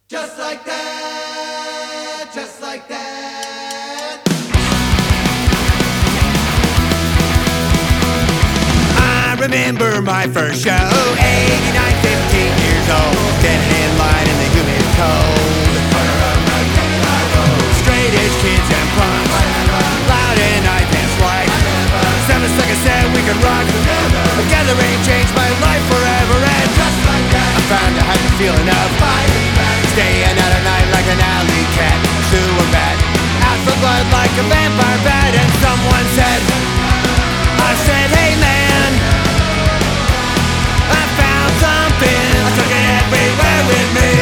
Just like that, just like that. I remember my first show, 89, 15 years old, standing in line in the humid cold. Straight edge kids and punks, loud and I dance like 7 seconds said we could rock. A gathering changed my life forever, and just like that I found I had the feeling of staying out at night like an alley cat, sewer rat, out for blood like a vampire bat. And someone said, I said, hey man, I found something. I took it everywhere with me.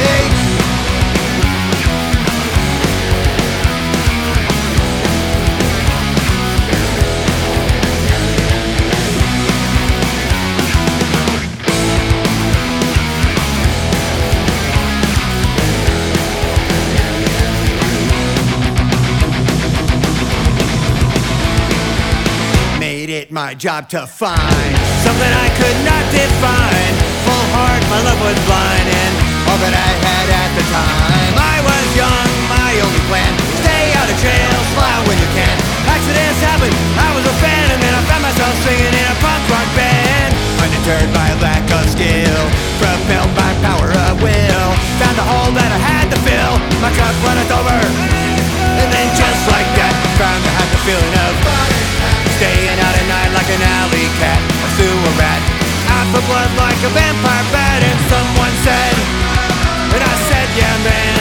My job to find something I could not define. Full heart, my love was blind, and all that I had at the time. I was young, my only plan, stay out of jail, smile when you can. Accidents happen, I was a fan, and then I found myself singing in a punk rock band. Undeterred by lack of skill, propelled by power of will, found a hole that I had to fill, my cup runneth over. And then just like that, found I had the feeling of staying out at night like an alley cat, a sewer rat, out for blood like a vampire bat. And someone said, and I said, yeah man,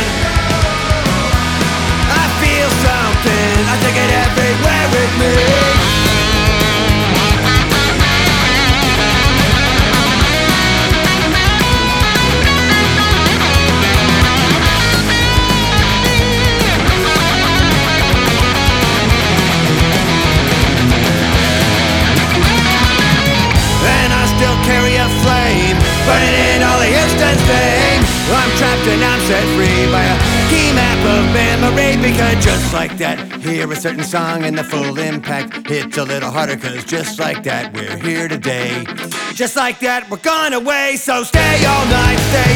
I feel something, I take it everywhere with me. Carry a flame, burning in all the Houston's fame. I'm trapped and I'm set free by a key map of memory. Because just like that, hear a certain song and the full impact hits a little harder. Cause just like that, we're here today. Just like that, we're gone away. So stay all night, stay